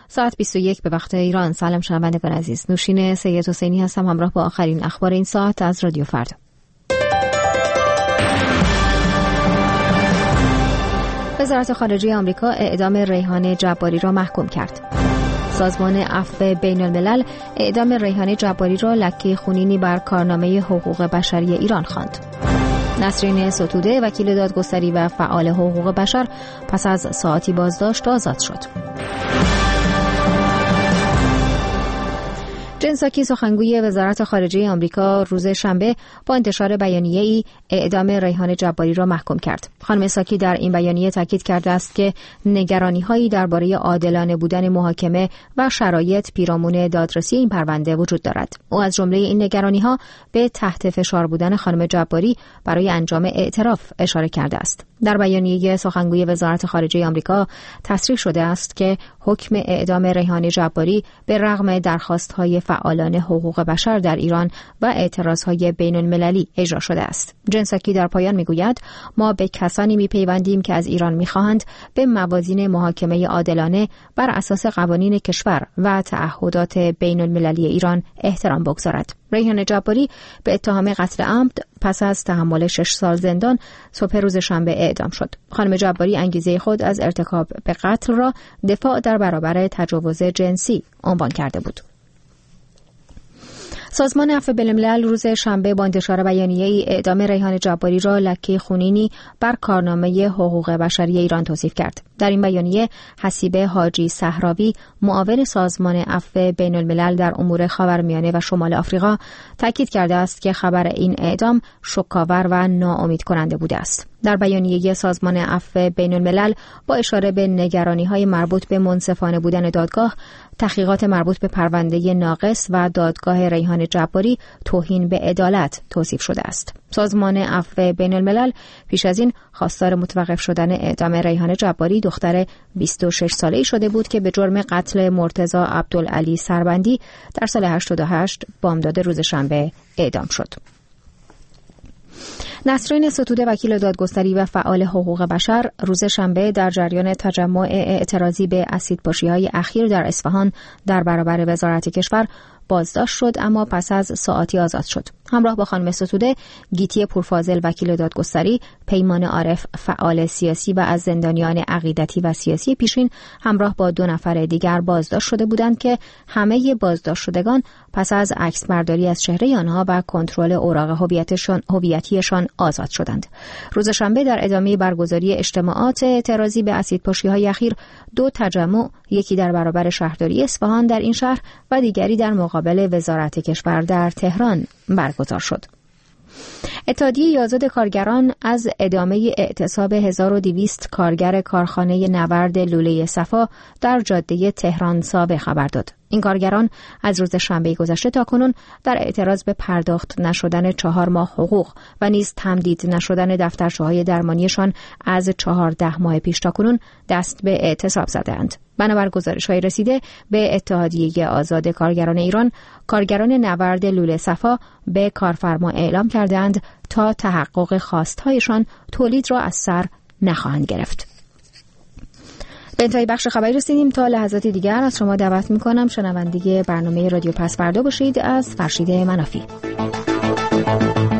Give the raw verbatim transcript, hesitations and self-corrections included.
ساعت بیست و یک به وقت ایران. سلام شنوندگان عزیز، نوشین سید حسینی هستم همراه با آخرین اخبار این ساعت از رادیو فردا. وزارت خارجه آمریکا اعدام ریحانه جباری را محکوم کرد. سازمان عفو بین الملل اعدام ریحانه جباری را لکه خونینی بر کارنامه حقوق بشری ایران خواند. نسرین ستوده وکیل دادگستری و فعال حقوق بشر پس از ساعتی بازداشت آزاد شد. جن ساکی سخنگوی وزارت خارجه آمریکا روز شنبه با انتشار بیانیه‌ای اعدام ریحانه جباری را محکوم کرد. خانم ساکی در این بیانیه تاکید کرده است که نگرانی‌هایی درباره عادلانه بودن محاکمه و شرایط پیرامون دادرسی این پرونده وجود دارد. او از جمله این نگرانی‌ها به تحت فشار بودن خانم جباری برای انجام اعتراف اشاره کرده است. در بیانیه سخنگوی وزارت خارجه آمریکا تصریح شده است که حکم اعدام ریحانه جباری به رغم درخواست‌های فعالان حقوق بشر در ایران و اعتراضهای بین المللی اجرا شده است. جن ساکی در پایان میگوید ما به کسانی میپیوندیم که از ایران میخواهند به موازین محاکمه عادلانه بر اساس قوانین کشور و تعهدات بین المللی ایران احترام بگذارد. ریحانه جباری به اتهام قتل عمد پس از تحمل شش سال زندان صبح روز شنبه اعدام شد. خانم جباری انگیزه خود از ارتکاب به قتل را دفاع در برابر تجاوز جنسی عنوان کرده بود. سازمان عفو بین الملل روز شنبه با انتشار بیانیه‌ای اعدام ریحانه جباری را لکه خونینی بر کارنامه حقوق بشری ایران توصیف کرد. در این بیانیه حسیبه حاجی صحراوی معاون سازمان عفو بین الملل در امور خاورمیانه و شمال آفریقا تاکید کرده است که خبر این اعدام شوک‌آور و ناامید کننده بوده است. در بیانیه سازمان عفو بین الملل با اشاره به نگرانی‌های مربوط به منصفانه بودن دادگاه، تحقیقات مربوط به پرونده ناقص و دادگاه ریحانه جباری توهین به عدالت توصیف شده است. سازمان عفو بین الملل پیش از این خواستار متوقف شدن اعدام ریحانه جباری دختر بیست و شش ساله‌ای شده بود که به جرم قتل مرتضی عبدالعلی سربندی در سال هشتاد و هشت بامداد روز شنبه اعدام شد. نسرین ستوده وکیل دادگستری و فعال حقوق بشر روز شنبه در جریان تجمع اعتراضی به اسیدپاشی‌های اخیر در اصفهان در برابر وزارت کشور بازداشت شد، اما پس از ساعتی آزاد شد. همراه با خانم ستوده، گیتی پورفاضل وکیل دادگستری، پیمان عارف فعال سیاسی و از زندانیان عقیدتی و سیاسی پیشین همراه با دو نفر دیگر بازداشت شده بودند که همه بازداشت شدگان پس از عکسبرداری از چهره آنها و کنترل اوراق هویتشان هویتیشان آزاد شدند. روز شنبه در ادامه برگزاری اجتماعات اعتراضی به اسیدپاشی‌های اخیر دو تجمع، یکی در برابر شهرداری اصفهان در این شهر و دیگری در مقابل وزارت کشور در تهران برگزار شد. اتحادیه یازد کارگران از ادامه اعتصاب هزار و دویست کارگر کارخانه نورد لوله صفا در جاده تهران سابه خبر داد. این کارگران از روز شنبه گذشته تاکنون در اعتراض به پرداخت نشدن چهار ماه حقوق و نیز تمدید نشدن دفترچه‌های درمانیشان از چهارده ماه پیش تاکنون دست به اعتصاب زدند. بنابر گزارش‌های رسیده به اتحادیه آزاد کارگران ایران، کارگران نورد لوله صفا به کارفرما اعلام کردند تا تحقق خواست‌هایشان تولید را از سر نخواهند گرفت. به انتهای بخش خبری رسیدیم. تا لحظاتی دیگر از شما دعوت می‌کنم شنونده برنامه رادیو پس فردا باشید. از فرشید منافی.